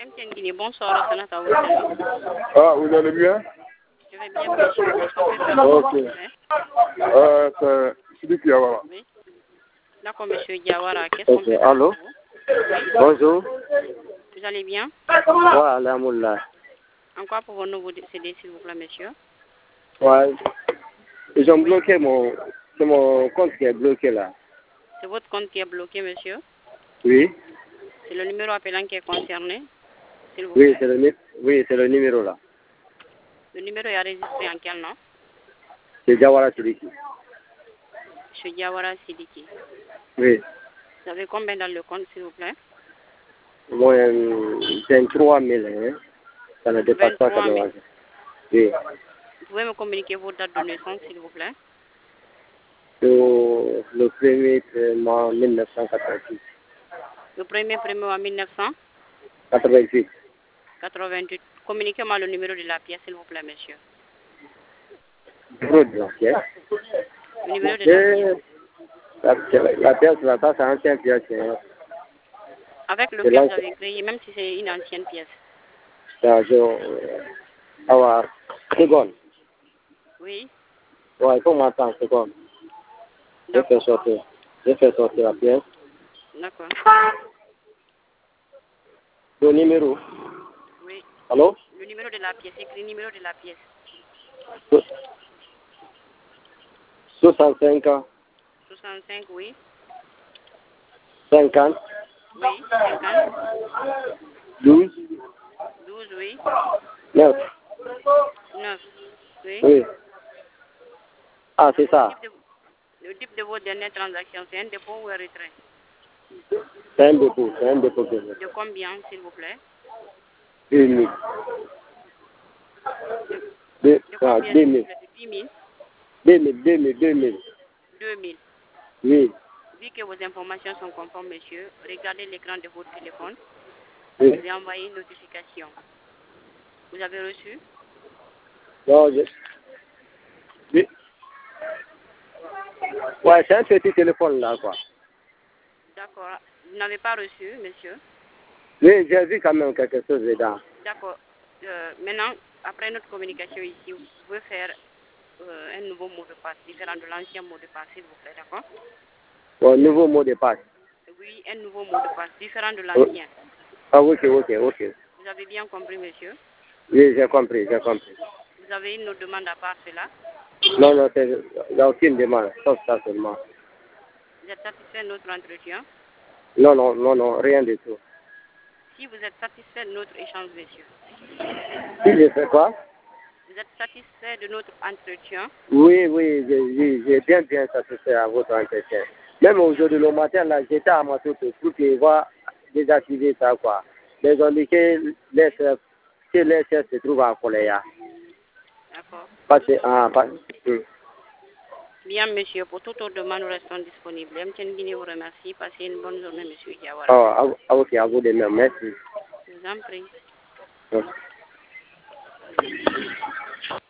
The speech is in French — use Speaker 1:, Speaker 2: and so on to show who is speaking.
Speaker 1: Bonsoir, Sénateur.
Speaker 2: Ah, vous allez bien?
Speaker 1: Je vais bien, monsieur.
Speaker 2: Ok. C'est Sidi Diawara.
Speaker 1: Oui. D'accord, monsieur Diawara. Qu'est-ce qu'on
Speaker 3: Ok,
Speaker 1: peut faire
Speaker 3: allô?
Speaker 1: pour vous?
Speaker 3: Bonjour.
Speaker 1: Vous allez bien?
Speaker 3: Ouais, alhamdoulilah.
Speaker 1: En quoi pouvons-nous vous aider, s'il vous plaît, monsieur?
Speaker 3: Ouais. Ils ont bloqué c'est mon compte qui est bloqué là.
Speaker 1: C'est votre compte qui est bloqué, monsieur?
Speaker 3: Oui.
Speaker 1: C'est le numéro appelant qui est concerné, s'il vous
Speaker 3: Oui,
Speaker 1: plaît?
Speaker 3: c'est le numéro là.
Speaker 1: Le numéro est enregistré en quel nom?
Speaker 3: C'est Diawara Sidiki.
Speaker 1: Monsieur Diawara Sidiki.
Speaker 3: Oui.
Speaker 1: Vous avez combien dans le compte, s'il vous plaît?
Speaker 3: Moi, 23 000, hein. Ça ne dépasse pas
Speaker 1: 23 000.
Speaker 3: 80. Oui.
Speaker 1: Vous pouvez me communiquer vos dates de naissance, s'il vous plaît?
Speaker 3: Le premier mois 1988.
Speaker 1: Le premier en 1988.
Speaker 3: 88.
Speaker 1: Communiquez-moi le numéro de la pièce, s'il vous plaît, monsieur.
Speaker 3: Numéro de la pièce.
Speaker 1: Le numéro de la pièce.
Speaker 3: La pièce là, ça c'est ancienne pièce. Hein.
Speaker 1: Avec lequel vous avez créé, même si c'est une ancienne pièce.
Speaker 3: Alors, seconde.
Speaker 1: Oui.
Speaker 3: Ouais, il faut m'attendre, seconde. Je fais sortir la pièce.
Speaker 1: D'accord.
Speaker 3: Le numéro.
Speaker 1: Oui.
Speaker 3: Allô?
Speaker 1: Le numéro de la pièce, écrit numéro de la pièce.
Speaker 3: 65 ans.
Speaker 1: 65, oui.
Speaker 3: 50.
Speaker 1: Oui, 50.
Speaker 3: 12.
Speaker 1: 12, oui.
Speaker 3: 9.
Speaker 1: 9, oui.
Speaker 3: Oui. Ah, c'est ça.
Speaker 1: Le type de votre dernière transaction, c'est un dépôt ou un retrait?
Speaker 3: C'est un dépôt.
Speaker 1: De combien, s'il vous plaît?
Speaker 3: 2000.
Speaker 1: De combien, s'il vous
Speaker 3: 2000.
Speaker 1: plaît? De 10 000?
Speaker 3: 2000.
Speaker 1: 2000.
Speaker 3: Oui.
Speaker 1: Vu que vos informations sont conformes, monsieur, regardez l'écran de votre téléphone.
Speaker 3: Oui.
Speaker 1: Vous envoyez une notification. Vous avez reçu?
Speaker 3: Non, oui. Ouais, c'est un petit téléphone là, quoi.
Speaker 1: D'accord. Vous n'avez pas reçu, monsieur?
Speaker 3: Oui, j'ai vu quand même quelque chose dedans.
Speaker 1: D'accord. Maintenant, après notre communication ici, vous pouvez faire un nouveau mot de passe, différent de l'ancien mot de passe, s'il vous plaît, d'accord?
Speaker 3: Un nouveau mot de passe.
Speaker 1: Oui, un nouveau mot de passe, différent de l'ancien.
Speaker 3: Ah, ok.
Speaker 1: Vous avez bien compris, monsieur?
Speaker 3: Oui, j'ai compris.
Speaker 1: Vous avez une autre demande à part cela?
Speaker 3: Non, il n'y a aucune demande, sauf ça seulement.
Speaker 1: Vous êtes satisfait de notre entretien?
Speaker 3: Non, rien du tout.
Speaker 1: Si vous êtes satisfait de notre échange, monsieur?
Speaker 3: Si je fais quoi?
Speaker 1: Vous êtes satisfait de notre entretien?
Speaker 3: Oui, j'ai bien satisfait à votre entretien. Même aujourd'hui, le matin, là, j'étais à ma toute pour pouvoir désactiver ça, quoi. Mais on dit que les chefs se trouvent à Coléa.
Speaker 1: D'accord.
Speaker 3: Parce
Speaker 1: Bien, monsieur, pour toute autre demande, nous restons disponibles. M. Guinée vous remercie. Passez une bonne journée, monsieur Diawara.
Speaker 3: ok, à vous de même, merci.
Speaker 1: Je vous en prie.
Speaker 3: Ok.